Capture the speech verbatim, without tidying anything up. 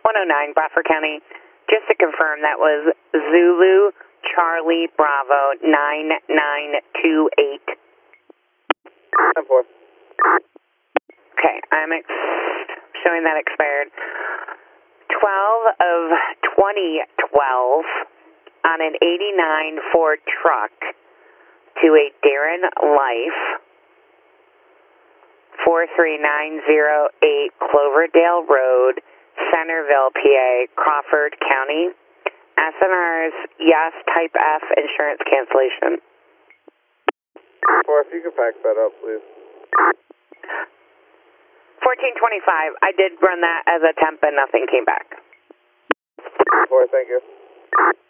one oh nine, Bradford County. Just to confirm, that was Zulu Charlie Bravo nine nine two eight. ten four. Okay, I'm ex showing that expired. twelve of twenty twelve on an eighty-nine Ford truck to a Darren Life, four three nine zero eight Cloverdale Road, Centerville, P A, Crawford County. S N R's yes, type F, insurance cancellation. Or if you could pack that up, please. fourteen twenty-five, I did run that as a temp and nothing came back. Or thank you.